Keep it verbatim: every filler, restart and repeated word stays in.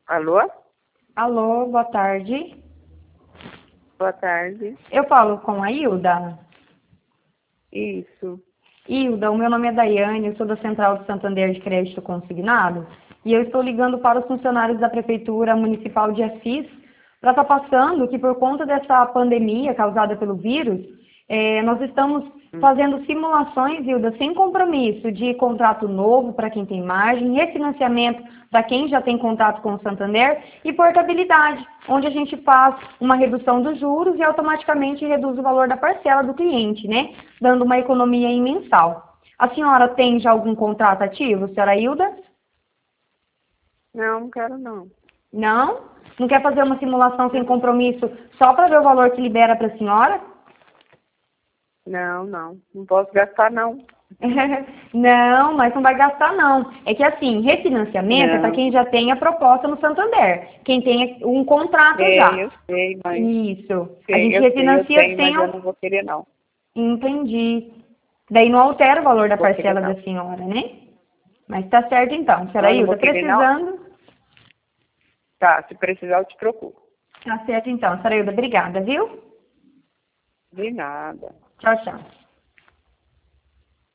Alô? Alô, boa tarde. Boa tarde. Eu falo com a Hilda. Isso. Hilda, o meu nome é Daiane, eu sou da Central de Santander de Crédito Consignado e eu estou ligando para os funcionários da Prefeitura Municipal de Assis para estar passando que por conta dessa pandemia causada pelo vírus, eh, nós estamos fazendo simulações, Hilda, sem compromisso de contrato novo para quem tem margem, refinanciamento para quem já tem contato com o Santander e portabilidade, onde a gente faz uma redução dos juros e automaticamente reduz o valor da parcela do cliente, né? Dando uma economia em mensal. A senhora tem já algum contrato ativo, senhora Hilda? Não, não quero não. Não? Não quer fazer uma simulação sem compromisso só para ver o valor que libera para a senhora? Não, não. Não posso gastar não. Não, mas não vai gastar não. É que assim, refinanciamento é para Não. quem já tem a proposta no Santander. Quem tem um contrato Sei, já. eu sei, mas... Isso. A Sei, gente eu sei, eu refinancia tenho, sem... mas eu al- não vou querer não. Entendi. Daí não altera o valor da Vou querer parcela não. da senhora, né? Mas tá certo então. Senhora Eu não vou Hilda, querer não? precisando... Tá, se precisar eu te procuro. Tá certo então. Senhora Hilda, obrigada, viu? De nada. Tchau, tchau.